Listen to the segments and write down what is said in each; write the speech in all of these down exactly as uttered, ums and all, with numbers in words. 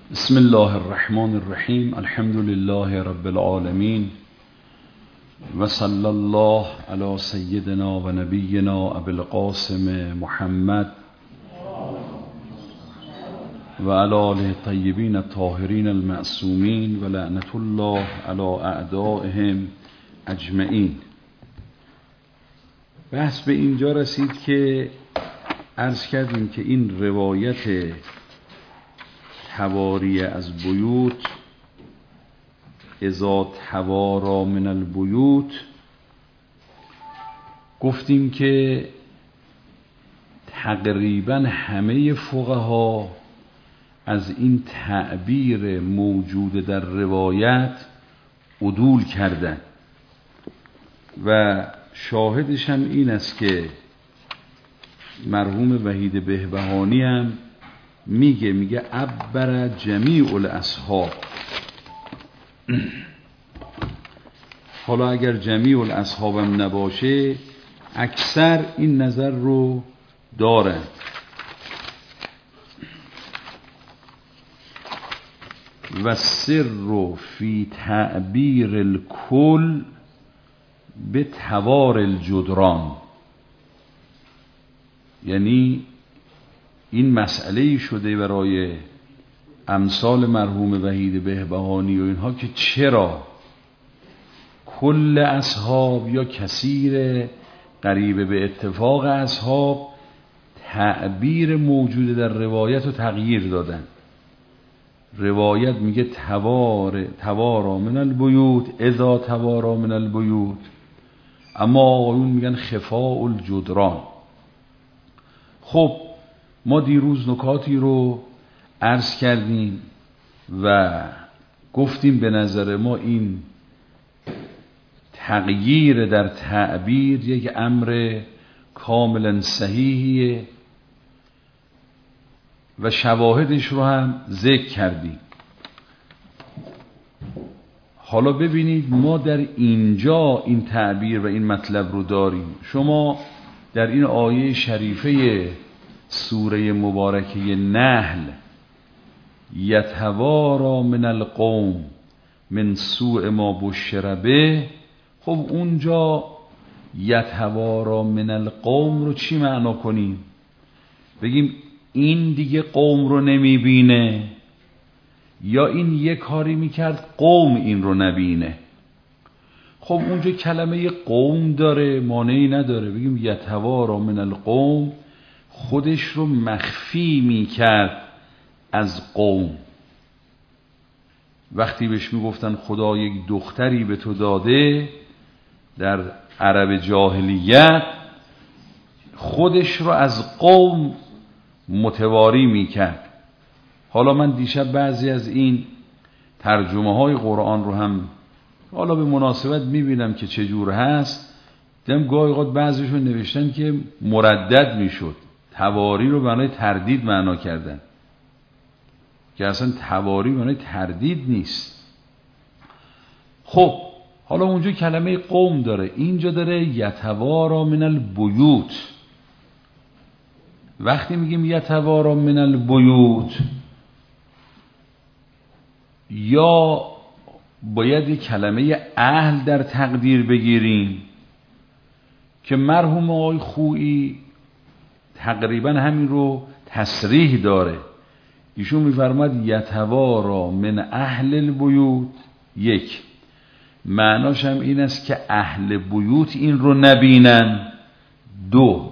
بسم الله الرحمن الرحیم. الحمد لله رب العالمین و صلی الله علی سیدنا و نبینا ابی القاسم محمد و علی آله الطیبین الطاهرین المعصومین و لعنت الله علی اعدائهم اجمعین. بحث به اینجا رسید که عرض کردیم که این روایت تواری از بیوت، اذا توارا من البیوت، گفتیم که تقریبا همه فقها از این تعبیر موجود در روایت عدول کردن و شاهدش هم این است که مرحوم وحید بهبهانی هم میگه میگه عبر جمیع الاصحاب. حالا اگر جمیع الاصحاب هم نباشه اکثر این نظر رو دارن. و سر فی تعبیر الکل به توار الجدران، یعنی این مسئله شده برای امثال مرحوم وحید بهبهانی و اینها که چرا کل اصحاب یا کثیر قریب به اتفاق اصحاب تعبیر موجود در روایت رو تغییر دادن. روایت میگه توار توارا من البیوت، اذا توارا من البیوت، اما آقایون میگن خفاء الجدران. خب ما دیروز نکاتی رو عرض کردیم و گفتیم به نظر ما این تغییر در تعبیر یک امر کاملا صحیحیه و شواهدش رو هم ذکر کردیم. حالا ببینید ما در اینجا این تعبیر و این مطلب رو داریم. شما در این آیه شریفه سوره مبارکه نحل یتوارا من القوم من سوء ما بشر به، خب اونجا یتوارا من القوم رو چی معنا کنیم؟ بگیم این دیگه قوم رو نمیبینه، یا این یه کاری میکرد قوم این رو نبینه؟ خب اونجا کلمه قوم داره، مانعی نداره. بگیم یتوارا من القوم خودش رو مخفی میکرد از قوم. وقتی بهش میگفتن خدا یک دختری به تو داده در عرب جاهلیت، خودش رو از قوم متواری میکرد. حالا من دیشب بعضی از این ترجمه های قرآن رو هم حالا به مناسبت میبینم که چجور هست. دیدم گاهی اوقات بعضیشون نوشتن که مردد میشد، تواری رو معنای تردید معنا کردن، که اصلا تواری معنای تردید نیست. خب حالا اونجا کلمه قوم داره، اینجا داره یتوارا من البیوت. وقتی میگیم یتوارا من البیوت، یا باید یک کلمه اهل در تقدیر بگیریم که مرحوم آقای خویی تقریبا همین رو تصریح داره. ایشون میفرماد یتوارا من اهل البیوت، یک معناش هم این است که اهل بیوت این رو نبینن. دو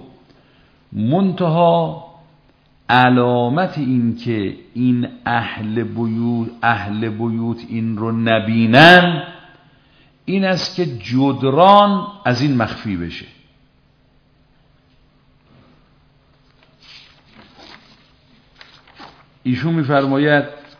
منتها علامت این که این اهل بیوت اهل بیوت این رو نبینن این است که جدران از این مخفی بشه. ایشون میفرماید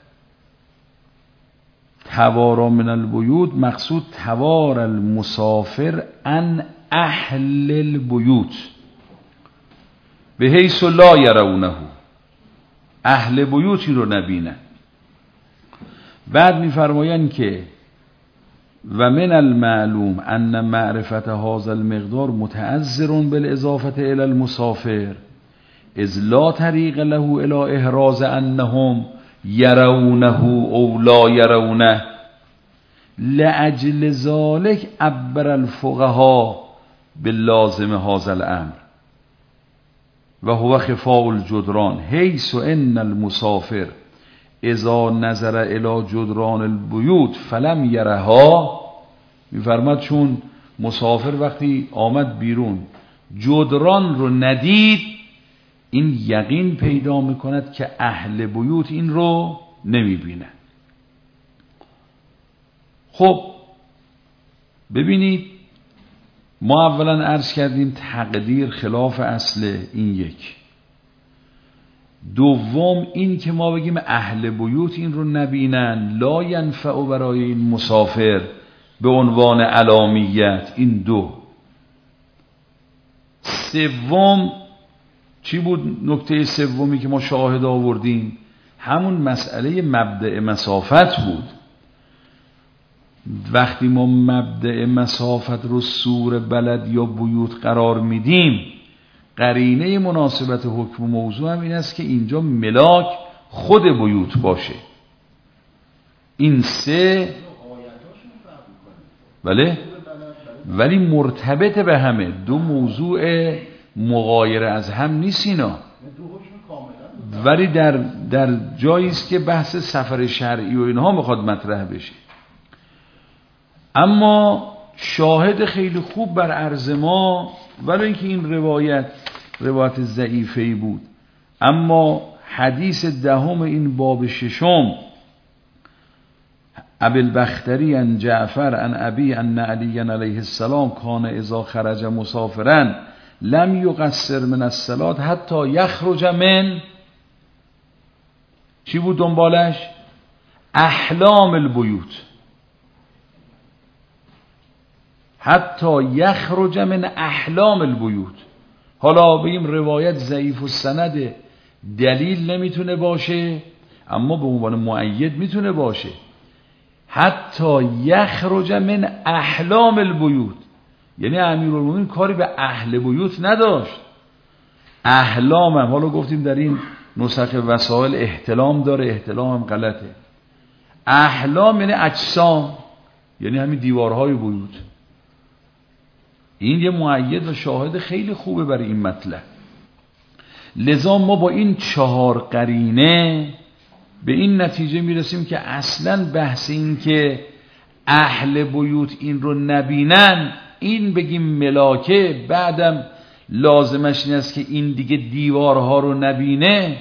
توارا من البیوت مقصود توار المسافر عن اهل البیوت به حیث لا یرونه، اهل بیوتی رو نبینن. بعد میفرمایند که و من المعلوم ان معرفت هذا المقدار متعذر بالاضافه الى المسافر اذ لا طریق له الی احراز انهم یرونه او لا یرونه لأجل ذلك عبر الفقهاء باللازم هذا الامر و هو خفاء الجدران حیث ان المسافر اذا نظر الى جدران البیوت فلم یرها، میفرماد چون مسافر وقتی آمد بیرون جدران رو ندید، این یقین پیدا میکند که اهل بیوت این رو نمیبینن. خب ببینید، ما اولا عرض کردیم تقدیر خلاف اصل این یک. دوم این که ما بگیم اهل بیوت این رو نبینن لا ینفع برای این مسافر به عنوان علامیت. این دو. سوم چی بود نکته سومی که ما شاهد آوردیم؟ همون مسئله مبدأ مسافت بود. وقتی ما مبدأ مسافت رو سور بلد یا بیوت قرار میدیم، قرینه مناسبت حکم موضوع هم این است که اینجا ملاک خود بیوت باشه. این سه بله، ولی مرتبط به همه، دو موضوع مغایر از هم نیست اینا، ولی در در جایی است که بحث سفر شرعی و اینها میخواد مطرح بشه. اما شاهد خیلی خوب بر عرض ما، ولی اینکه این روایت روایت ضعیفه‌ای بود، اما حدیث دهم این باب ششم ابی البختری عن جعفر عن ابی ان علی علیه السلام کان اذا خرج مسافرا لم یقصر من الصلاة حتی یخرج من، چی بود دنبالش؟ احلام البیوت، حتی یخرج من احلام البیوت. حالا بگیم روایت ضعیف السند دلیل نمیتونه باشه، اما به عنوان مؤید میتونه باشه. حتی یخرج من احلام البیوت، یعنی امیرالمومنین کاری به اهل بیوت نداشت. احلام هم حالا گفتیم در این نسخ وسائل احتلام داره، احتلام هم غلطه. احلام یعنی اجسام، یعنی همین دیوارهای بیوت. این یه مؤید و شاهد خیلی خوبه برای این مطلب. لذا ما با این چهار قرینه به این نتیجه میرسیم که اصلا بحث این که اهل بیوت این رو نبینن، این بگیم ملاکه، بعدم لازمش این است که این دیگه دیوارها رو نبینه،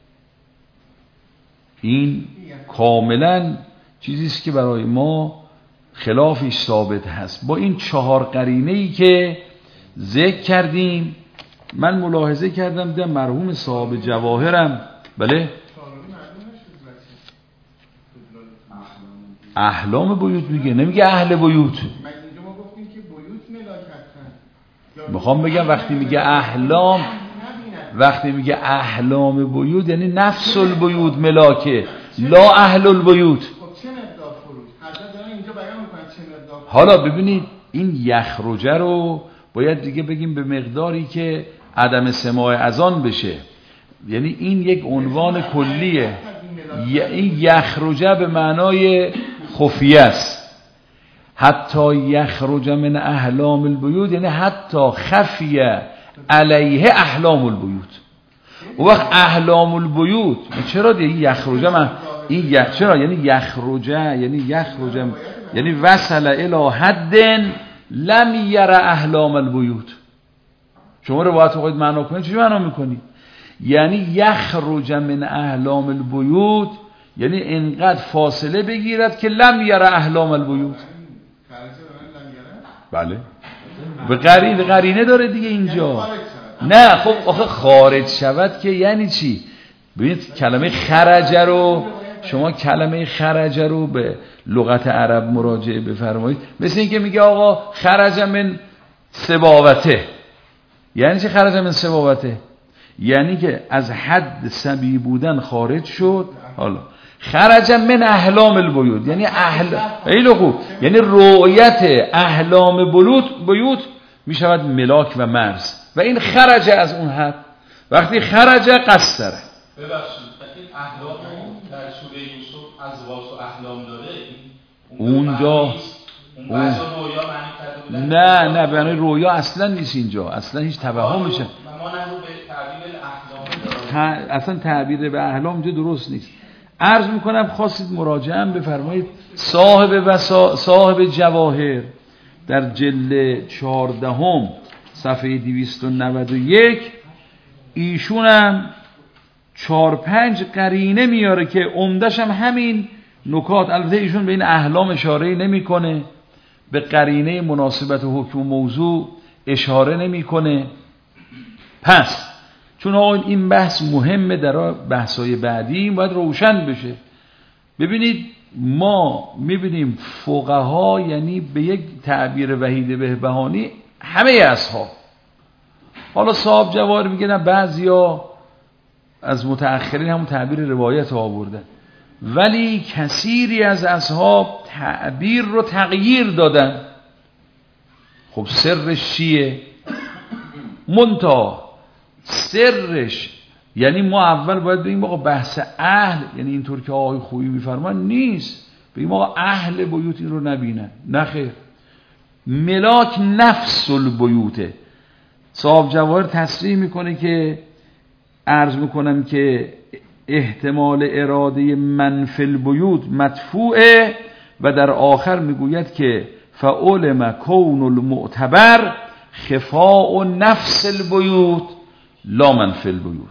این کاملا چیزیست که برای ما خلافش ثابت هست. با این چهار قرینه‌ای که ذکر کردیم، من ملاحظه کردم در مرحوم صاحب جواهرم، بله، احلام بیوت میگه، نمیگه اهل بیوت. میخوام بگم وقتی میگه احلام، وقتی میگه احلام بیوت یعنی نفس البیوت ملاکه، لا اهل البیوت. حالا ببینید این یخرجه رو باید دیگه بگیم به مقداری که عدم سماع اذان بشه، یعنی این یک عنوان کلیه. این یخرجه به معنای خفیه است. حتی یخرج من احلام البیوت یعنی حتی خفیه علیه احلام البیوت. و وقت احلام البیوت چرا دیگه یخرجه من این یخ چرا یعنی یخرجه یعنی یخرجه یعنی وصل الی حد لم یرى احلام البیوت. شما روایت خودت معنا کنید، چی معنا میکنی؟ یعنی یخرج من احلام البیوت یعنی انقدر فاصله بگیرد که لم یرى احلام البیوت. بله، به قرینه قرینه داره دیگه اینجا. نه خب آخه خارج شود که یعنی چی؟ ببینید کلمه خرج رو، شما کلمه خرج رو به لغت عرب مراجعه بفرمایید، مثل این که میگه آقا خرج من سباوته. یعنی چی خرج من سباوته؟ یعنی که از حد سبی بودن خارج شد. حالا خرج من احلام البیوت یعنی اهل خیلی خوب، یعنی رؤیت احلام بیوت بیوت میشود ملاک و مرز، و این خرج از اون حد. وقتی خرج قصره. ببخشید این احلام سوره یوسف از واس و احلام داره اونجا اون بعضا رویا معنی کرده بودن. نه نه برای رویا اصلا نیست اینجا، اصلا هیچ توهم میشه. ما نه رو به تعبیر احلام داره. اصلا تعبیر به احلام اینجا درست نیست. عرض میکنم خواستید مراجعه بفرمایید صاحب وسا... صاحب جواهر در جلد چهاردهم صفحه دویست و نود و یک ایشونم چهار پنج قرینه میاره که عمدش هم همین نکات. البته ایشون به این احلام اشاره نمیکنه، به قرینه مناسبت حکم و موضوع اشاره نمیکنه. پس چون آقا این بحث مهمه، در بحث‌های بعدی باید روشن بشه. ببینید ما میبینیم فقها، یعنی به یک تعبیر وحید بهبهانی همه اصحاب، حالا صاحب جواهر میگن بعضیا از متأخرین همون تعبیر روایت ها آوردن، ولی کثیری از اصحاب تعبیر رو تغییر دادن. خب سرش چیه؟ منتها سرش یعنی ما اول باید بگیم آقا بحث اهل، یعنی اینطور که آقای خویی میفرمان نیست، بگیم آقا اهل بیوت این رو نبینن. نه خیر، ملاک نفس البیوته. صاحب جواهر تصریح میکنه که عرض میکنم که احتمال اراده من فی البیوت مدفوعه و در آخر میگوید که فعلم کون المعتبر خفاء نفس البیوت لا من فی البیوت.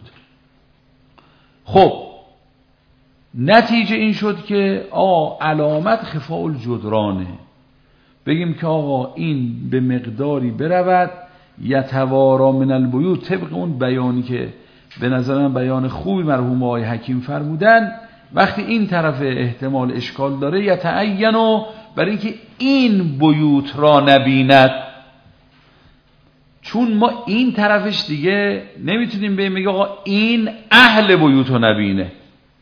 خب نتیجه این شد که آقا علامت خفاء الجدرانه، بگیم که آقا این به مقداری برود یتوارا من البیوت، طبق اون بیانی که به نظر من بیان خوبی مرحوم آقای حکیم فرمودن. وقتی این طرف احتمال اشکال داره یتعینو، برای اینکه این بیوت را نبیند، چون ما این طرفش دیگه نمیتونیم بگیم میگه آقا این اهل بیوت رو نبینه.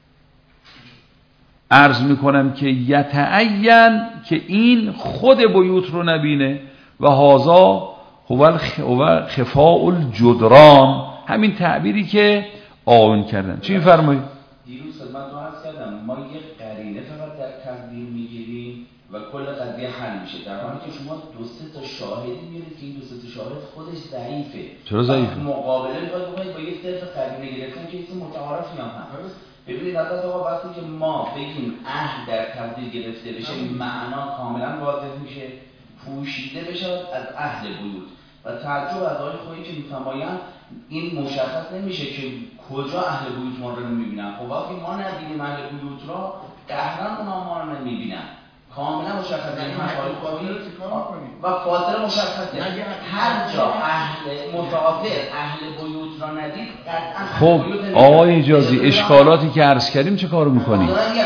عرض میکنم که یتعین که این خود بیوت رو نبینه و هازا هو خفاء الجدران، همین تعبیری که آن کردن. چی میفرمایید؟ دیروز خدمت رو عرض کردم ما یک قرینه فقط در تقدیر میگیریم و کل قضیه حل میشه، در حالی که شما دو سه تا شاهدی میارید که این دو سه تا شاهد خودش ضعیفه. چرا ضعیفه؟ مقابله باید بکنید با یک صرف قرینه گرفتن که اسم متعارفی هم هست. ببینید حضرت آقا وقتی که ما بگیم اهل در تقدیر گرفته بشه معنا کاملا واضح میشه، پوشیده بشه از اهل بیوت. و تعجب از آقای خویی که میفرمایند این مشخص نمیشه که کجا اهل بیوت ما رو نمیبینن. خب وقتی ما ندیدیم اهل بیوت را قهرن اونا ما رو نمیبینن، کاملا مشخصه. یعنی مخالف و فاصله مشخصه. هر جا اهل مسافر اهل بیوت را ندید قطعا خب آقای اجازی اشکالاتی که عرض کردیم چه کارو میکنیم؟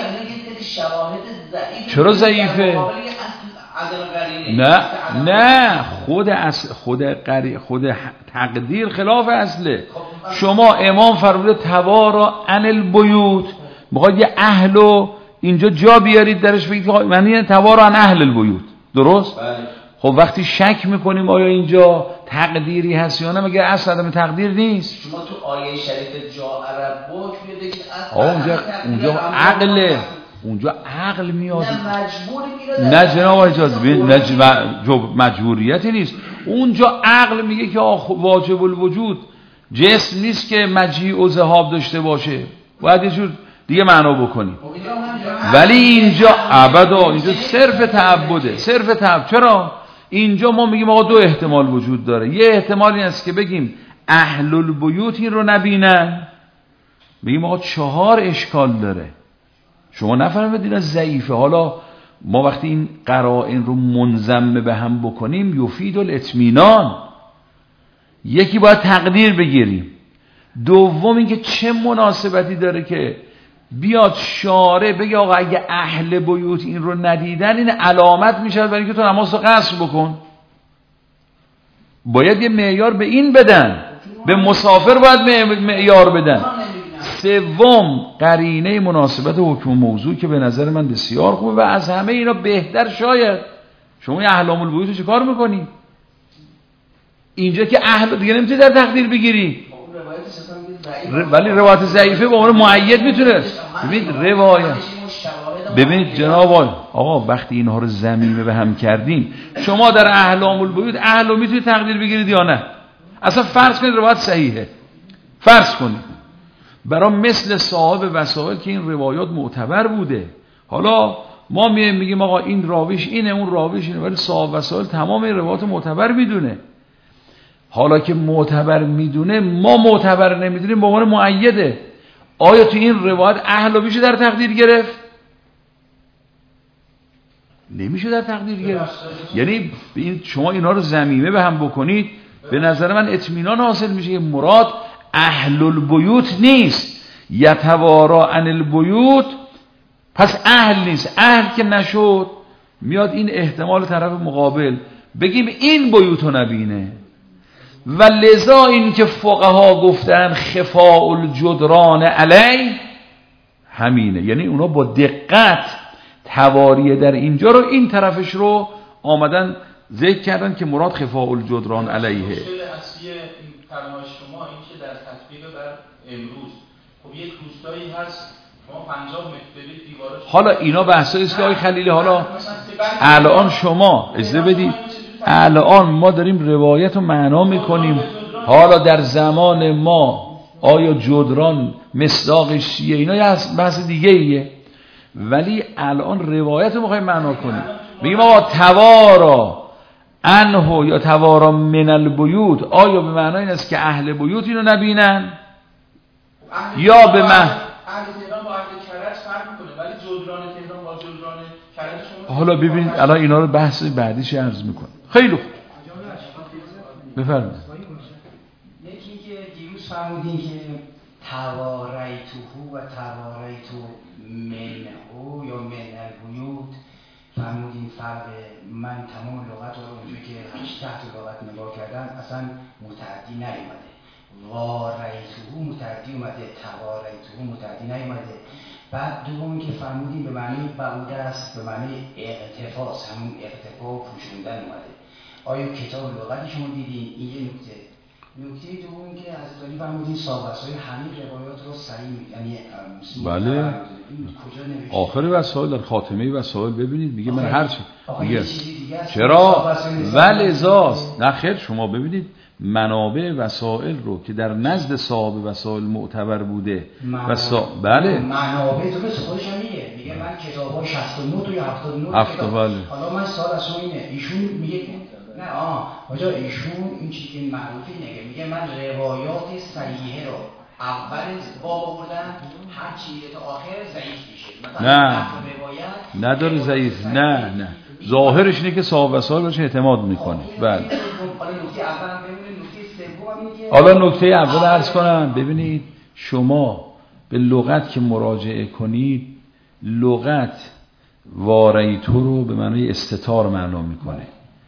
چرا ضعیفه؟ نه نه خود اصل خود قری خود تقدیر خلاف اصله. شما امام فرموده توارا عن البیوت، میخواد یه اهلو اینجا جا بیارید درش بگید معنی توارا عن اهل البیوت، درست؟ خب وقتی شک میکنیم آیا اینجا تقدیری هست یا نه، مگه اصل عدم تقدیر نیست؟ شما تو آیه شریف جا عرب بک بگید اصل اونجا اونجا عقله، اونجا عقل میاد. نه نه جناب اجازه بدید، نه مجبوریتی نیست. اونجا عقل میگه که واجب الوجود جسم نیست که مجیء و ذهاب داشته باشه، باید یه جور دیگه معنا بکنیم. ولی اینجا ابدا اینجا صرف تعبده، صرف تعبد. چرا؟ اینجا ما میگیم آقا دو احتمال وجود داره. یه احتمالی هست که بگیم اهل البیوت این رو نبینن، میگیم آقا چهار اشکال داره، شما نفهمیدین از ضعیفه. حالا ما وقتی این قرائن رو منضم به هم بکنیم یفید الاطمینان، یکی باید تقدیر بگیریم، دوم اینکه چه مناسبتی داره که بیاد شارع بگه آقا اگه اهل بیوت این رو ندیدن این علامت میشه برای اینکه تو نماز رو قصر بکن. باید یه معیار به این بدن، به مسافر باید معیار بدن. سوم قرینه مناسبت حکم موضوع که به نظر من بسیار خوبه و از همه اینا بهتر. شاید شما یه احلام البیوت رو چه کار میکنی؟ اینجا که اهل دیگه نمیتونی در تقدیر بگیری. روایت ولی روایت ضعیفه به عنوان مؤید میتونه. ببینید روایت، ببینید جناب آقا وقتی اینها رو ضمیمه به هم کردیم، شما در احلام البیوت اهل رو میتونید تقدیر بگیرید یا نه؟ اصلا فرض کنید روایت صحیحه، فرض کنید برای مثل صاحب وسائل که این روایات معتبر بوده، حالا ما میگیم آقا این راویش اینه اون راویش اینه، ولی صاحب وسائل تمام این روایات معتبر میدونه. حالا که معتبر میدونه ما معتبر نمیدونیم به عنوان مؤیده، آیا تو این روایت اهل میشه در تقدیر گرفت؟ نمیشه در تقدیر گرفت. یعنی این شما اینا رو ضمیمه به هم بکنید، به نظر من اطمینان حاصل میشه که مراد اهل البیوت نیست. یتوارا عن البیوت، پس اهل نیست. اهل که نشد میاد این احتمال طرف مقابل بگیم این بیوتو نبینه، و لذا این که فقها گفتن خفاء الجدران علی همینه، یعنی اونا با دقت تواریه در اینجا رو این طرفش رو آمدن ذکر کردن که مراد خفاء الجدران علیه. مشکل اصلی این فرمای شما این که در تطبیق بر امروز خب یک روستایی هست شما پنجاه متر برید دیوارش، حالا اینا بحثایی است که آقای خلیلی حالا الان شما اجازه بدید، الان ما داریم روایت رو معنا میکنیم، حالا در زمان ما آیا جدران مصداقش چیه اینا یه بحث دیگه ایه، ولی الان روایت رو میخوایم معنا کنیم. میگیم آقا توارا عنه یا توارا من البیوت، آیا به معنای این است که اهل بیوت اینو نبینن یا به معنی اهل تهران با اهل کرج فرق میکنه، ولی جدران تهران با جدران کرج شما. حالا ببینید الان اینا رو بحث بعدیش عرض میکنه. خیلی خوب بفرمایید. یکی که دیروز فرمودین که تواریتوه و تواریتو منهو یا من البیوت، فرمودین فرق، من تمام لغت رو اونجوری که هشت تحت لغت نگاه کردن اصلا متعدی نیومده، واریتوه متعدی اومده، تواریتوه متعدی نیومده. بعد دوم که فرمودین به معنی بعوده است، به معنی اقتفاس، همون اقتفا و پوشوندن اومده. آیا کتاب لغتی شما دیدین؟ این یه نکته. نکته دوم که حضرت علی فرمودین صاحب وسائل همین روایات رو صحیح، یعنی بله آخر وسائل در خاتمه وسائل ببینید میگه من هر چی میگه چرا ولذاست. نه خیر شما ببینید منابع وسائل رو که در نزد صاحب وسائل معتبر بوده و صا... بله منابع درست خودش هم میگه، میگه من کتاب‌ها شصت و نه تا هفتاد و نه هفت کتاب، بله. حالا من سوال از شما اینه، ایشون میگه نه آه آجا ایشون این چیزی که معروفی نگه، میگه من روایات صحیحه رو اول باب آوردن هر چیزی تا آخر ضعیف میشه، نه نداره ضعیف، نه نه ظاهرش اینه که صاحب وسائل بهش اعتماد میکنه. بله حالا نکته اول هم ببینید، نکته سوم اینه که حالا نکته اول عرض کنم. ببینید شما به لغت که مراجعه کنید، لغت واریتو رو به معنی استتار معنا میکنه،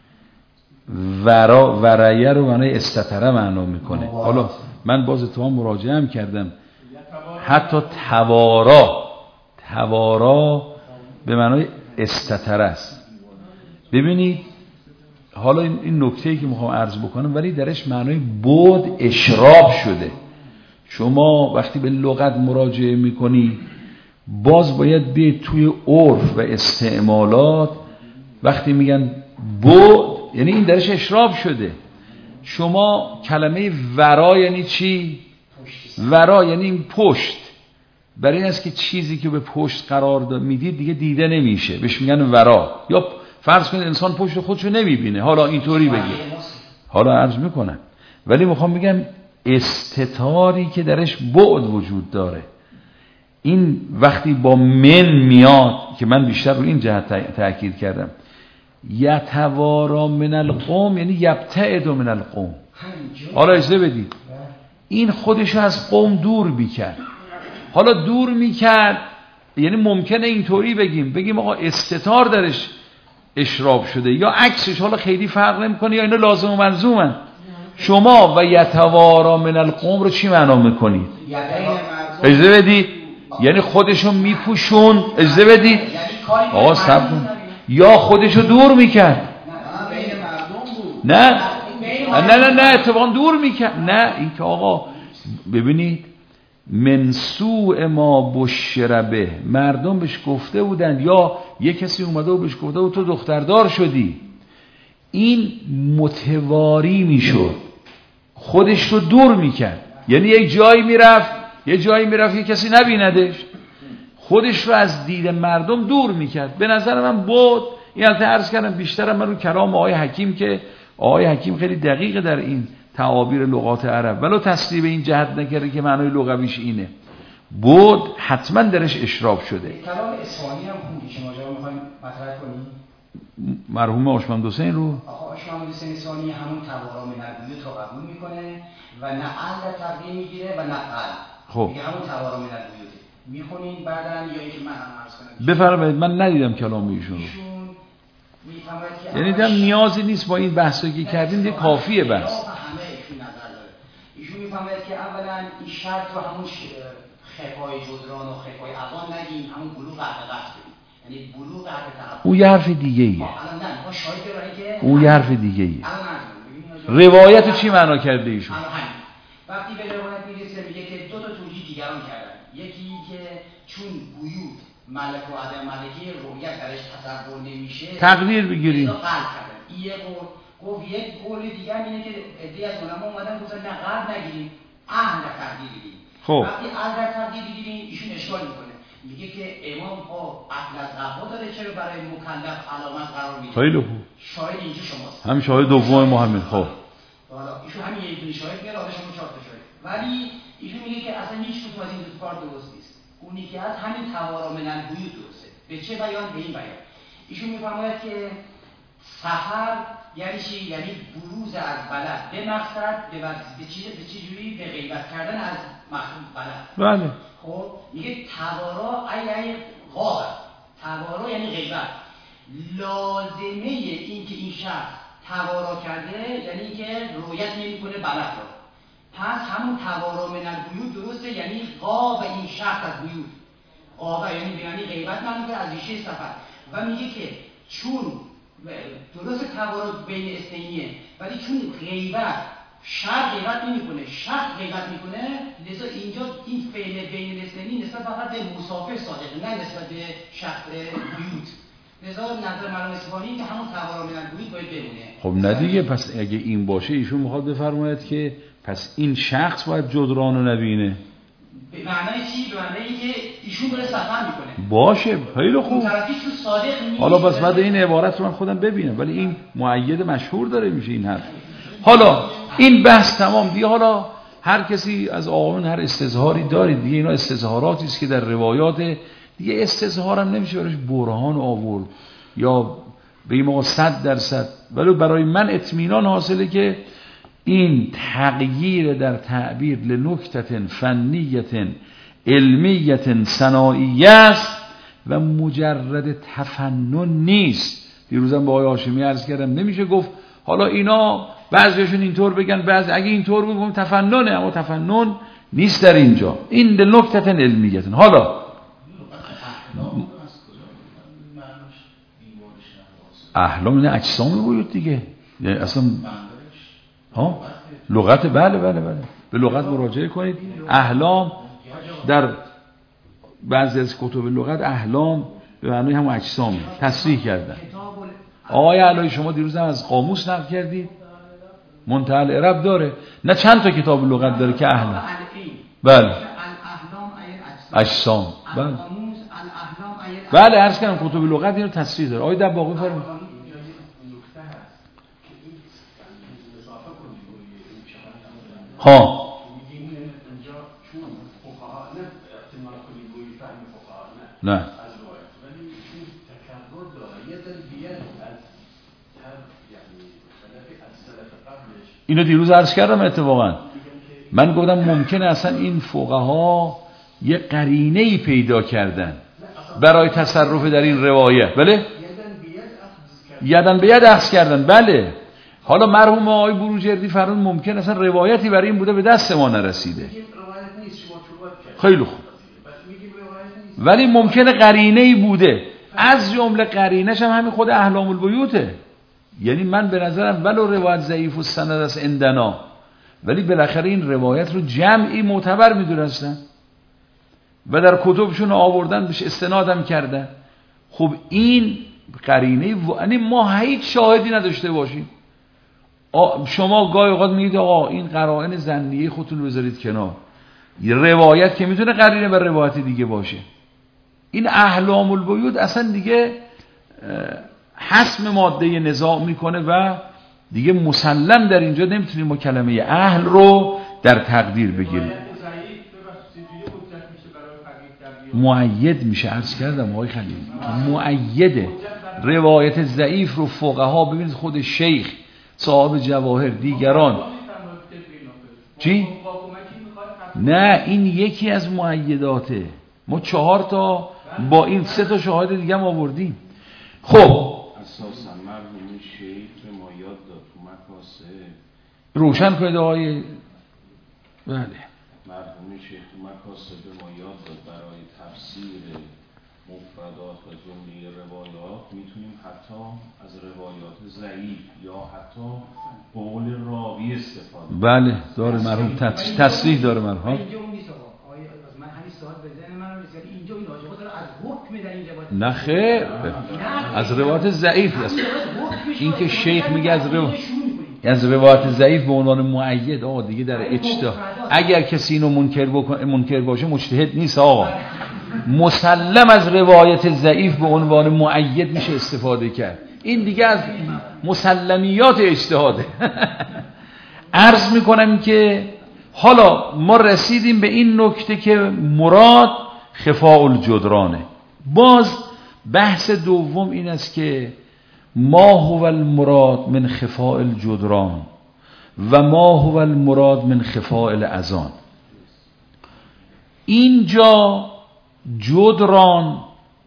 ورا ورایه رو معنی استتره معنا میکنه. حالا من باز اتفاقا مراجعه هم کردم، حتی توارا توارا به معنی استتره است. ببینید حالا این, این نکته‌ای که میخوام عرض بکنم ولی درش معنای بود اشراب شده. شما وقتی به لغت مراجعه میکنی باز باید بیاید توی عرف و استعمالات، وقتی میگن بود یعنی این درش اشراب شده. شما کلمه ورا یعنی چی؟ ورا یعنی این پشت، برای این است که چیزی که به پشت قرار میدید دیگه دیده نمیشه، بهش میگن ورا. یا فرض کنید انسان پشت خودشو نمیبینه، حالا اینطوری بگید، حالا عرض میکنم، ولی میخوام بگم استتاری که درش بعد وجود داره، این وقتی با من میاد که من بیشتر رو این جهت تأکید کردم، یتوارا من القوم یعنی یبتعد من القوم. حالا اجازه بدید این خودشو از قوم دور میکرد. حالا دور میکرد یعنی ممکنه اینطوری بگیم بگیم آقا استتار درش اشراب شده یا عکسش، حالا خیلی فرق نمیکنه، یا اینا لازم و ملزومن. شما و یتوارا من القوم رو چی معنا میکنید؟ اجازه بدید یعنی خودشو میپوشون. اجازه بدید آقا صبر کن. یا خودشو دور میکرد، نه نه نه نه اتفاقا دور میکرد، نه این که آقا ببینید من سوء ما بشر به، مردم بهش گفته بودن یا یه کسی اومده و بهش گفته بود تو دختردار شدی، این متواری میشد، خودش رو دور میکرد، یعنی یک جایی میرفت یه جایی میرفت یه کسی نبیندش، خودش رو از دید مردم دور میکرد. به نظر من بود این البته عرض کردم بیشتر من رو کلام آقای حکیم که آقای حکیم خیلی دقیقه در این تعابیر لغات عرب، ولو تصریح به این جهت نکرده که معنای لغویش اینه، بود حتما درش اشراب شده. کلام اصفهانی هم خوندی که ماجرا می‌خوایم مطرح کنیم؟ مرحوم آشمند حسین رو آقا آشمند حسین اصفهانی همون توارا منربیوت رو قبول میکنه و نه عقل تقدیم میگیره و نه قلب. خب میگه همون توارا منربیوت میخونین بعدن یا اینکه من هم عرض کنم. بفرمایید. من ندیدم کلام ایشون رو. یعنی دیدم نیازی نیست با این بحثی که کردیم دیگه کافیه بس. همه ایشون نظر داره. ایشون میفهمه که اولا این شرط رو همون خفای جدران و خفای عوان نگیم، همون بلوغ حقیقت بدیم. یعنی بلوغ حقیقت. او یه حرف دیگه ایه. الان نه، ما شاهد داریم که او یه حرف دیگه ایه. روایت رو چی معنا کرده ایشون؟ وقتی به روایت میرسه میگه که دو تا توجیه دیگران کردن. یکی که چون بیوت ملک و عدم ملکی رویت درش تصور نمیشه تقدیر بگیریم. قلب کردن. یه قول گفت یک قول دیگر اینه که عده‌ای از علما اومدن گفتن نه قلب نگیریم، اهل تقدیر بگیریم. خب وقتی اهل تقدیر بگیریم ایشون اشکال میکنه. میگه که امام ها عقل از قبا داره چرا برای مکلف علامت قرار میده؟ خیلی خوب. شاهد اینجا شماست. هم شاهد دوم محمد. خب حالا ایشون همین یه دونه شاهد میاره، حالا شما چهار تا شاهد. ولی ایشون میگه که اصلا هیچ کدوم از این دو کار درست نیست. اونی که از همین توارا منن بوی درسته. به چه بیان؟ به این بیان. ایشون میفرماید که سفر یعنی چی؟ یعنی بروز از بلد به مقصد به به چی به چه جوری؟ به غیبت کردن از مقصود بلد. بله. خب میگه توارا ای ای غاب. توارا یعنی غیبت. لازمه این که این شخص توارا کرده یعنی که رؤیت نمیکنه بلد رو. پس همون توارا من البیوت درسته، یعنی غاب این شخص از بیوت. غاب یعنی یعنی غیبت معنی از ریشه سفر. و میگه که چون درست توارا بین اثنینیه ولی چون غیبت شر غیبت نمیکنه، شخص غیبت میکنه، لذا اینجا این فعل بین الاثنین نسبت فقط به مسافر صادقه، نه نسبت به شخص بیوت. لذا نظر مرحوم اصفهانی که همون توارا من البیوت باید بمونه. خب نه دیگه، پس اگه این باشه ایشون میخواد بفرماید که پس این شخص باید جدران رو نبینه. به معنای چی؟ به معنای که ایشون داره سفر میکنه. باشه خیلی خوب. حالا بس بعد این عبارت رو من خودم ببینم، ولی این مؤید مشهور داره میشه این حرف. حالا این بحث تمام دیگه. حالا هر کسی از آقایون هر استظهاری دارید دیگه، اینا استظهاراتی است که در روایات دیگه استظهار هم نمیشه براش برهان آورد یا بگیم آقا صد درصد، ولی برای من اطمینان حاصله که این تغییر در تعبیر لنکتة فنیة علمیة صناعیه است و مجرد تفنن نیست. دیروزم با آقای هاشمی عرض کردم نمیشه گفت حالا اینا بعضیشون اینطور بگن، بعضی اگه اینطور بگم تفننه، اما تفنن نیست در اینجا. این لنکتة علمیة. حالا احلام این اجسام بود دیگه، یعنی اصلا ها لغت. بله بله بله به لغت مراجعه کنید. احلام در بعضی از کتب لغت احلام به معنای همون اجسام تصریح کردن. آقای علایی شما دیروز هم از قاموس نقل کردید، منتهی العرب داره، نه چند تا کتاب لغت داره که احلام. بله اجسام. بله بله عرض کردم کتب لغت اینو تصریح داره. آقای دباغی فرمایید. ها نه اینو دیروز عرض کردم. اتفاقا من گفتم ممکنه اصلا این فقها یه قرینه‌ای پیدا کردن برای تصرف در این روایت. بله یدن به ید اخذ کردن. بله حالا مرحوم آقای بروجردی فرمود ممکن اصلا روایتی برای این بوده به دست ما نرسیده. خیلی خوب. ولی ممکنه قرینه‌ای بوده، از جمله قرینش هم همین خود احلام البیوته. یعنی من به نظرم ولو روایت ضعیف و سند است عندنا، ولی بالاخره این روایت رو جمعی معتبر میدونستن و در کتبشون آوردن، بهش استنادم کردن. خب این قرینه و... یعنی ما هیچ شاهدی نداشته باشیم. شما گاهی اوقات میگید آقا این قرائن ظنیه خودتون رو بذارید کنار، روایت که میتونه قرینه بر روایت دیگه باشه. این احلام البیوت اصلا دیگه حسم ماده نزاع میکنه و دیگه مسلم در اینجا نمیتونیم ما کلمه اهل رو در تقدیر بگیریم. مؤید میشه، عرض کردم آقای خلیل مؤیده. روایت ضعیف رو فقها ببینید خود شیخ صاحب جواهر دیگران چی؟ نه این یکی از مؤیداته، ما چهار تا با این سه تا شاهد دیگه هم آوردیم. خب اساسا مرحوم شیخ به ما یاد داد تو مکاسب روشن کنید آقای بله مرحوم شیخ تو مکاسب به ما یاد داد برای تفسیر مفردات و جمله روایات میتونیم حتی از روایات ضعیف یا حتی قول راوی استفاده. بله داره مرحوم تصریح داره مرحوم. اینجا اون نیست آقا. آیه من همین سوال به ذهن من رسید اینجا این آقا داره از حکم در این روایت. نه خیر از روایت ضعیف است. این که شیخ میگه از روایت از روایت ضعیف به عنوان مؤید آقا دیگه در اجتهاد اگر کسی اینو منکر بکنه منکر باشه مجتهد نیست آقا. مسلم از روایت ضعیف به عنوان مؤید میشه استفاده کرد. این دیگه از مسلمیات اجتهاده. عرض میکنم که حالا ما رسیدیم به این نکته که مراد خفاء الجدرانه. باز بحث دوم این است که ما هو المراد من خفاء الجدران و ما هو المراد من خفاء الاذان. اینجا جدران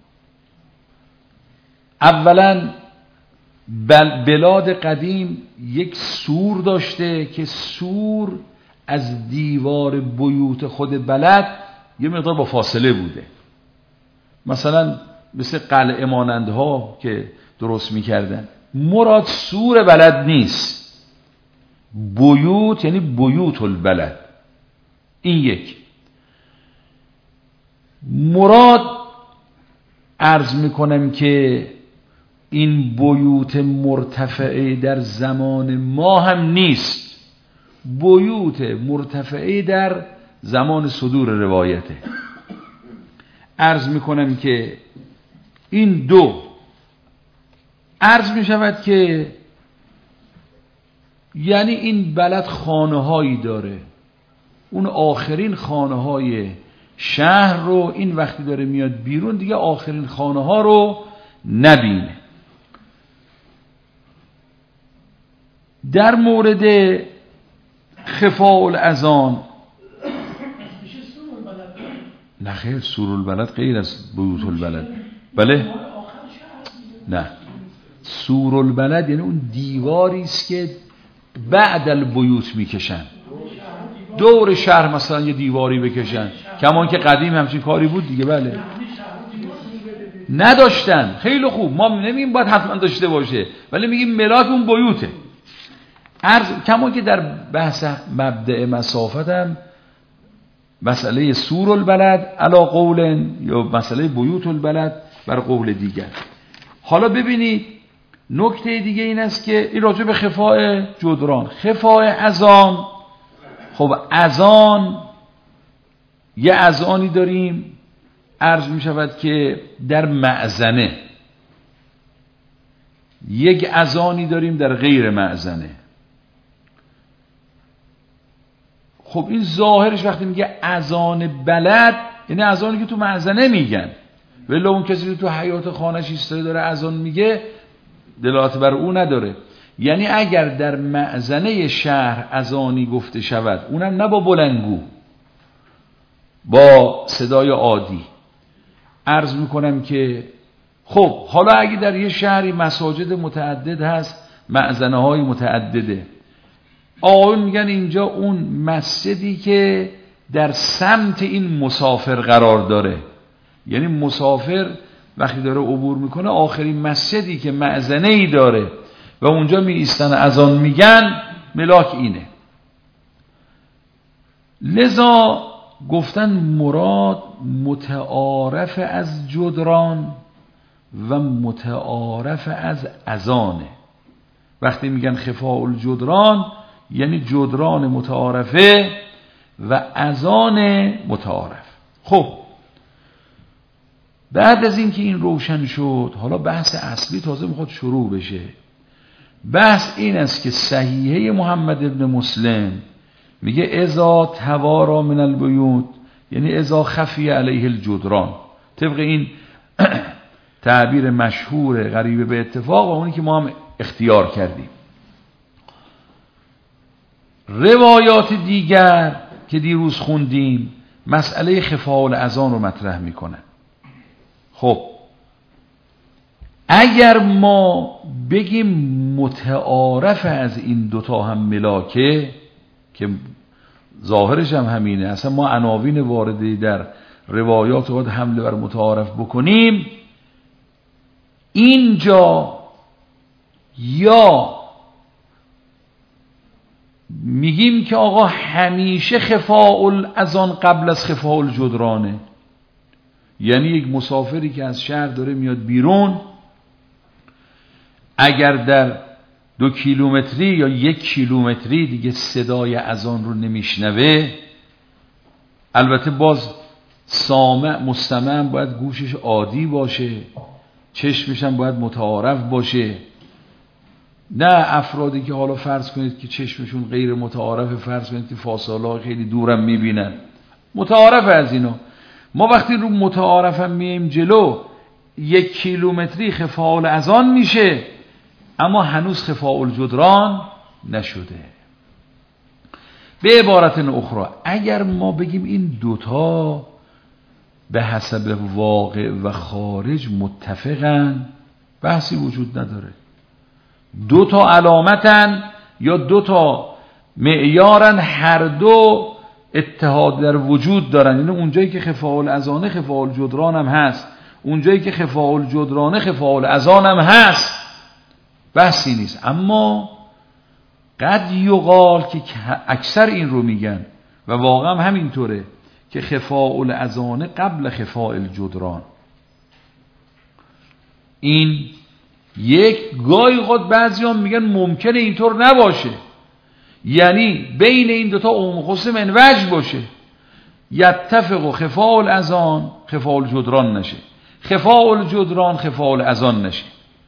اولا بلاد قدیم یک سور داشته که سور از دیوار بیوت خود بلد یه مقدار با فاصله بوده. مثلا مثل قلعه مانندها که درست میکردن. مراد سور بلد نیست، بیوت یعنی بیوت البلد. این یک. مراد عرض میکنم که این بیوت مرتفعه در زمان ما هم نیست، بیوت مرتفعه در زمان صدور روایته. عرض میکنم که این دو عرض میشود که یعنی این بلد خانه هایی داره، اون آخرین خانه های شهر رو این وقتی داره میاد بیرون دیگه آخرین خانه ها رو نبینه. در مورد خفاء الاذان نه خیر سور البلد غیر از بیوت البلد. بله نه سور البلد یعنی اون دیواری است که بعد البیوت میکشن، دور شهر مثلا یه دیواری بکشن، کمان که قدیم همچین کاری بود دیگه. بله نداشتن. خیلی خوب، ما نمیگیم باید حتما داشته باشه ولی میگیم ملاک اون بیوته. عرض کما که در بحث مبدأ مسافت هم مسئله سور البلد علا قول یا مسئله بیوت البلد بر قول دیگر. حالا ببینید نکته دیگه این است که این راجع به خفاء جدران، خفاء اذان. خب اذان یه اذانی داریم عرض می شود که در مأذنه، یک اذانی داریم در غیر مأذنه. خب این ظاهرش وقتی میگه اذان بلد یعنی اذانی که تو مأذنه میگن، ولی اون کسی که تو حیات خانه‌اش ایستاده داره اذان میگه دلالت بر او نداره. یعنی اگر در مأذنه شهر اذانی گفته شود، اونم نه با بلندگو، با صدای عادی، عرض میکنم که خب حالا اگه در یه شهری مساجد متعدد هست، مأذنه های متعدده، آقایون میگن اینجا اون مسجدی که در سمت این مسافر قرار داره، یعنی مسافر وقتی داره عبور میکنه آخرین مسجدی که مأذنه ای داره و اونجا می ایستن اذان میگن، ملاک اینه. لذا گفتن مراد متعارف از جدران و متعارف از اذانه. وقتی میگن خفاء الجدران یعنی جدران متعارفه و اذان متعارف. خب بعد از اینکه این روشن شد، حالا بحث اصلی تازه میخواد شروع بشه. بحث این است که صحیحه محمد ابن مسلم میگه اذا توارا من البیوت، یعنی اذا خفی علیه الجدران، طبق این تعبیر مشهور غریبه به اتفاق و اونی که ما هم اختیار کردیم. روایات دیگر که دیروز خوندیم مسئله خفاء الاذان رو مطرح میکنن. خب اگر ما بگیم متعارف از این دوتا هم ملاکه، که ظاهرش هم همینه، اصلا ما عناوین واردی در روایات باید حمله بر متعارف بکنیم، اینجا یا میگیم که آقا همیشه خفاء الاذان قبل از خفاء الجدرانه، یعنی یک مسافری که از شهر داره میاد بیرون، اگر در دو کیلومتری یا یک کیلومتری دیگه صدای اذان رو نمیشنوه، البته باز سامع مستمع باید گوشش عادی باشه، چشمش هم باید متعارف باشه، نه افرادی که حالا فرض کنید که چشمشون غیر متعارف، فرض کنید که فاصله خیلی دورم میبینن، متعارف از اینا. ما وقتی رو متعارف هم میایم جلو، یک کیلومتری خفاء الاذان میشه اما هنوز خفاء الجدران نشده. به عبارت اخرى اگر ما بگیم این دوتا به حسب واقع و خارج متفقن، بحثی وجود نداره. دو تا علامتن یا دو تا معیارن، هر دو اتحاد در وجود دارن. یعنی اونجایی که خفاء الاذان خفاء الجدران هم هست، اونجایی که خفاء الجدران خفاء الاذان هم هست، بحثی نیست. اما قد یقال که اکثر این رو میگن و واقعا هم همینطوره که خفاء الاذان قبل خفاء الجدران. این یک گاهی خود بعضیان میگن ممکنه اینطور نباشه، یعنی بین این دوتا عموم خصوص منوج باشه، یتفق خفاء الاذان خفاء الجدران نشه، خفاء الجدران خفاء الاذان نشه.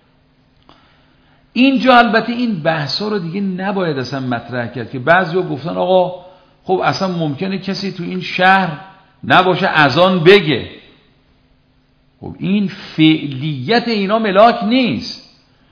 اینجا البته این بحثا رو دیگه نباید اصلا مطرح کرد که بعضیا گفتن آقا خب اصلا ممکنه کسی تو این شهر نباشه اذان بگه. خب این فعلیت اینا ملاک نیست،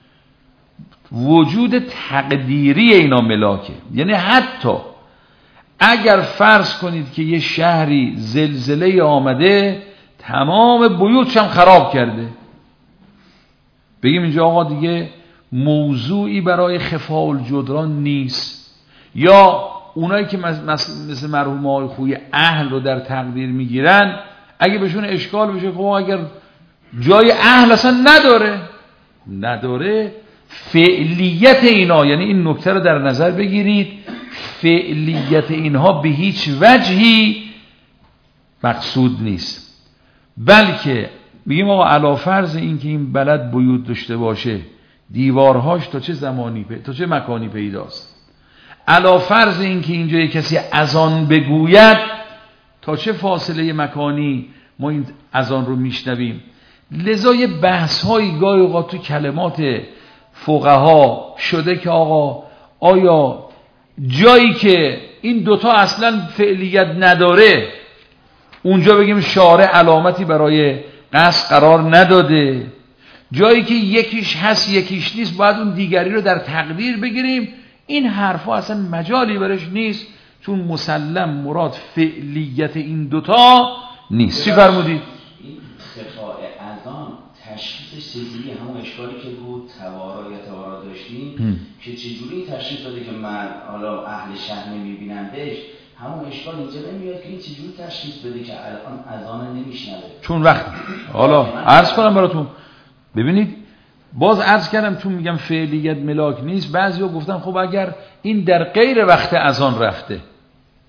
وجود تقدیری اینا ملاکه. یعنی حتی اگر فرض کنید که یه شهری زلزله آمده تمام بیوتش هم خراب کرده، بگیم اینجا آقا دیگه موضوعی برای خفاء الجدران نیست، یا اونایی که مثل مرحوم آقای خوی اهل رو در تقدیر میگیرن اگه بهشون اشکال بشه خب اگر جای اهل اصلا نداره نداره فعلیت اینا، یعنی این نکته رو در نظر بگیرید، فعلیت اینها به هیچ وجهی مقصود نیست، بلکه میگیم آقا علی فرض این که این بلد بیوت داشته باشه، دیوارهاش تا چه زمانی پی... تا چه مکانی پیداست، علی فرض این که اینجا کسی اذان بگوید تا چه فاصله مکانی ما این اذان رو میشنویم. لذا یه بحث هایی گاهی اوقات تو کلمات فقها شده که آقا آیا جایی که این دوتا اصلا فعلیت نداره اونجا بگیم شارع علامتی برای قصد قرار نداده، جایی که یکیش هست یکیش نیست باید اون دیگری رو در تقدیر بگیریم. این حرفا اصلا مجالی برش نیست، چون مسلم مراد فعلیت این دوتا نیست. چی فرمودید؟ این خفاء اذان تشخیصش چجوری؟ همون اشکالی که بود توارا یا توارا داشتیم که چجوری تشخیص داده که من حالا اهل شهر نمیبینندش، همون اشکال اینجا نمیاد که این چجوری تشخیص بده که الان اذان نمیشنوه. چون وقت حالا عرض کنم براتون، ببینید باز عرض کردم چون میگم فعلیت ملاک نیست، بعضیا گفتن خب اگر این در غیر وقت اذان رفته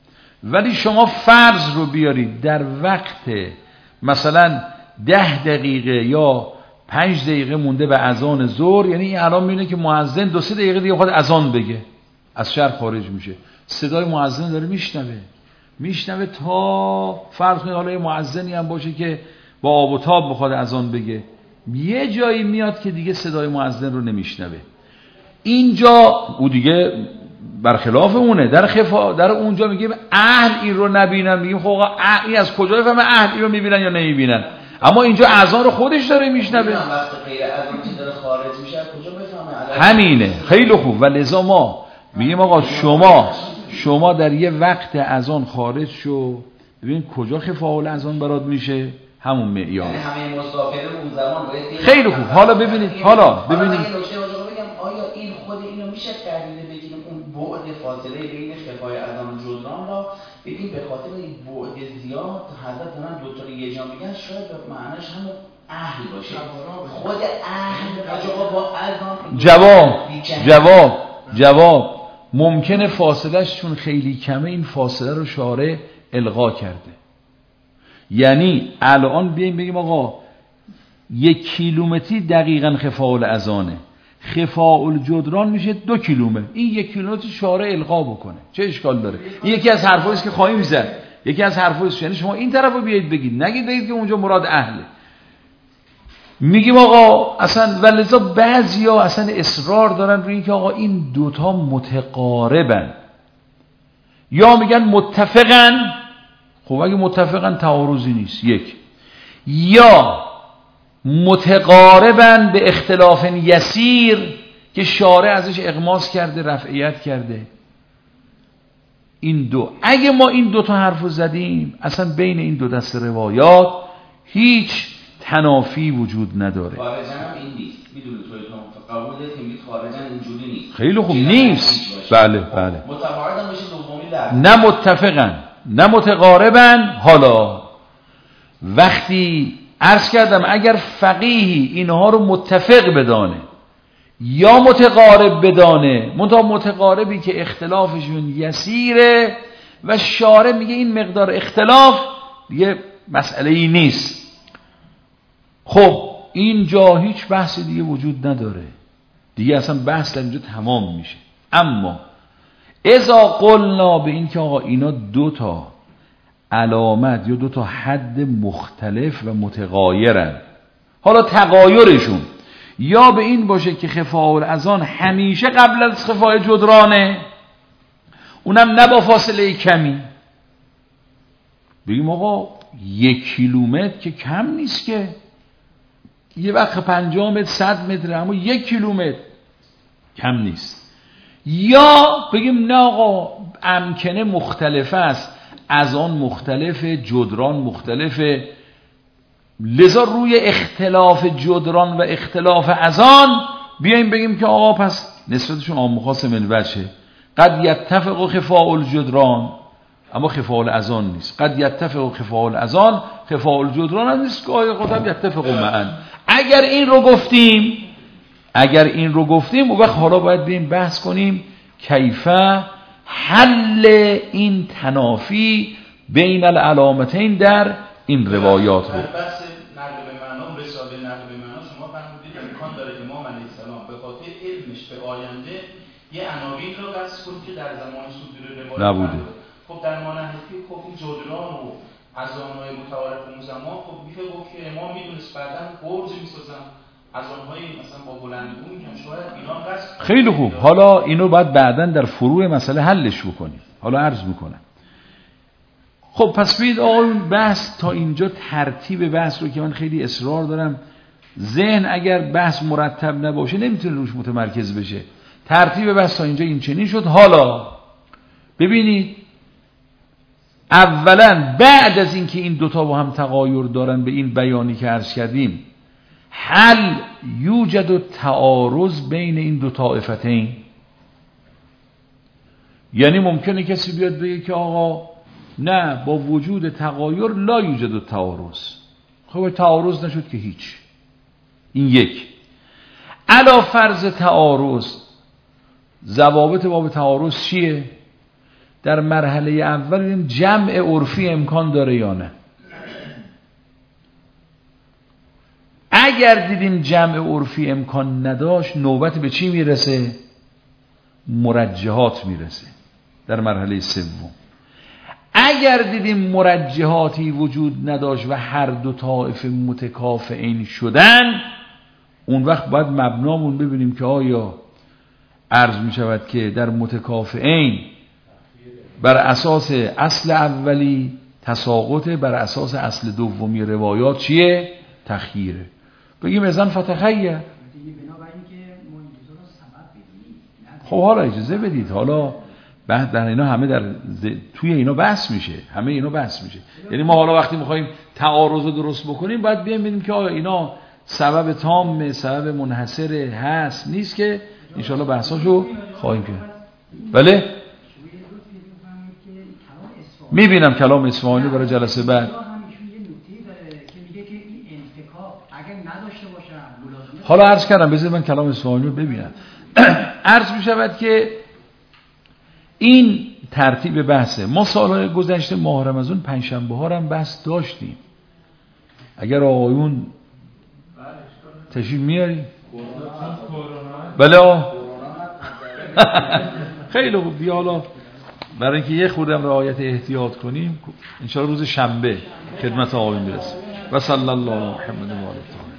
ولی شما فرض رو بیارید در وقت مثلا ده دقیقه یا پنج دقیقه مونده به اذان ظهر، یعنی این الان میبینه که مؤذن دو سه دقیقه دیگه خود اذان بگه از شهر خارج میشه، صدای مؤذن داره میشنوه میشنوه تا فرض کنید حالا یه مؤذنی هم باشه که با آب و تاب بخواد اذان بگه، یه جایی میاد که دیگه صدای مؤذن رو نمیشنوه. اینجا او دیگه برخلاف اونه، در خفا در اونجا میگیم اهل این رو نبینن، میگیم خب آقا این از کجا بفهمه اهل این رو میبینن یا نمیبینن؟ اما اینجا اذان رو خودش داره میشنوه. وقتی غیر اذان که داره خارج میشه کجا بفهمه؟ همینه. خیلی خوب. و لذا ما میگیم آقا شما شما در یه وقت اذان خارج شو، ببین کجا خفاء الاذان برات میشه؟ همون معیار. یعنی همه مسافرین اون زمان باید خیلی خوب. حالا ببینید حالا ببینید حالا نکته بگم آیا این خود اینو میشه قرینه بگیم اون بعد فاصله بین خفای اذان و جدران را بگیم به خاطر این بعد زیاد حضرت دارن دو تا یه جا میگن شاید به معناش هم اهل باشه، خود اهل آقا با اذان جواب جواب جواب ممکنه فاصلهش چون خیلی کمه این فاصله رو شارع الغا کرده. یعنی الان بیایم بگیم آقا یک کیلومتری دقیقاً خفاء الاذانه، خفاء الجدران میشه دو کیلومتر، این یک کیلومتر شارع الغا بکنه، چه اشکال داره؟ این یکی از حرفایی است که خواهیم زد، یکی از حرفایی است. یعنی شما این طرفو بیایید بگید، نگید بگید که اونجا مراد اهله. میگیم آقا اصلا ولذا بعضیا اصلا اصرار دارن روی اینکه آقا این دوتا متقاربن یا میگن متفقن. خب اگه متفقن تعارضی نیست یک، یا متقاربن به اختلاف یسیر که شارع ازش اغماس کرده رفعیت کرده. این دو اگه ما این دوتا حرفو زدیم اصلا بین این دو دست روایات هیچ تنافی وجود نداره. خارجن هم این نیست، میدونید تو قبول دارید که میگید خارجن اینجوری نیست. خیلی خوب نیست. بله بله. متقاربن میشه دومی در نه متفقن نه متقاربن. حالا وقتی عرض کردم اگر فقیهی اینها رو متفق بدانه یا متقارب بدانه، منتها متقاربی که اختلافشون یسیره و شارع میگه این مقدار اختلاف دیگه مسئله ای نیست، خب اینجا هیچ بحث دیگه وجود نداره دیگه، اصلا بحث در اینجا تمام میشه. اما اذا قلنا به این که آقا اینا دو تا علامت یا دو تا حد مختلف و متغایرن، حالا تغایرشون یا به این باشه که خفاء الاذان همیشه قبل از خفاء جدرانه، اونم نه با فاصله کمی، بگیم آقا یک کیلومتر که کم نیست که، یه وقت پنجاه متر صد متر، اما یک کیلومتر کم نیست. یا بگیم نه آقا امکنه مختلفه است، اذان مختلفه، جدران مختلفه، لذا روی اختلاف جدران و اختلاف اذان بیایم بگیم که آقا پس نسبتشون آمخاص من وجهه، قد یتفق خفاء الجدران اما خفاء الاذان نیست، قد یتفق خفاء الاذان خفاء الجدران هم نیست که آیا خودم یتفق معا. اگر این رو گفتیم اگر این رو گفتیم اون وقت حالا باید بیم بحث کنیم کیفه حل این تنافی بین العلامتین در این روایات رو. بحث نقل به معنا، رساله نقل به معنا، شما فرمودید امکان داره امام علیه السلام به خاطر علمش به آینده یه عناوین رو بس کنه که در زمان صدور روایت نبوده. خب در مانحفی خب این جدران و اذان‌های متوارد اون زمان خب میشه گفت که امام میدونست بعداً برج میسازن اذان‌های مثلا با بلندگو میگن، شاید اینا قصد. خیلی خوب. حالا اینو باید بعداً در فروع مسئله حلش بکنیم. حالا عرض میکنم. خب پس بید آقایون بحث تا اینجا ترتیب بحث رو که من خیلی اصرار دارم ذهن اگر بحث مرتب نباشه نمیتونه روش متمرکز بشه. ترتیب بحث تا اینجا این چنین شد. حالا ببینید اولا بعد از اینکه این دوتا با هم تغایر دارن به این بیانی که عرض کردیم، هل یوجد تعارض بین این دو طائفتین؟ یعنی ممکنه کسی بیاد بگه که آقا نه با وجود تغایر لا یوجد تعارض. خب تعارض نشد که هیچ. این یک. علا فرض تعارض، ضوابط باب تعارض چیه؟ در مرحله اول ببینیم جمع عرفی امکان داره یا نه. اگر دیدیم جمع عرفی امکان نداشت، نوبت به چی میرسه؟ مرجحات میرسه در مرحله سوم. اگر دیدیم مرجحاتی وجود نداشت و هر دو طائفه متکافئین شدن، اون وقت باید مبنامون ببینیم که آیا عرض می شود که در متکافئین بر اساس اصل اولی تساقط، بر اساس اصل دومی روایات چیه؟ تخییره. بگیم اذن فتخیر. خب حالا اجازه بدید، حالا بعد در اینا همه در توی اینا بحث میشه، همه اینا بحث میشه. یعنی ما حالا وقتی میخوایم تعارض رو درست بکنیم باید بیایم ببینیم که آیا اینا سبب تام، سبب منحصر هست نیست، که انشاءالله بحثاشو خواهیم کرد. بله میبینم کلام اصفهانی برای جلسه بعد. حالا عرض کردم بذارید من کلام اصفهانی رو ببینم. عرض می شود که این ترتیب بحثه. ما سالهای گذشته ماه رمضان پنجشنبه ها هم بحث داشتیم. اگر آقایون تشریف میاریم بله خیلی خوب. بیا حالا برای اینکه یه خوردم رعایت احتیاط کنیم انشاءالله روز شنبه خدمت آقایون برسیم. و صلی الله علی محمد و آله.